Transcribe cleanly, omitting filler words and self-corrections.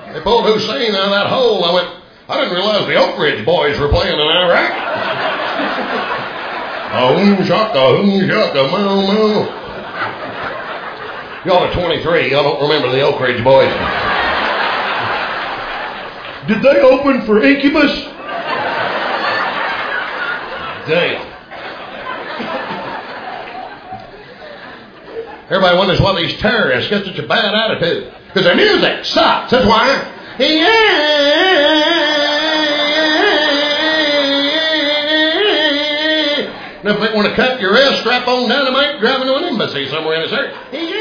They pulled Hussein out of that hole. I went, I didn't realize the Oak Ridge Boys were playing in Iraq. Shaka, moo, moo. Y'all are 23. Y'all don't remember the Oak Ridge Boys. Did they open for Incubus? Damn. Everybody wonders why these terrorists get such a bad attitude. Because their music sucks. That's why. And if they want to cut your wrist, strap on dynamite, driving to an embassy somewhere in this area.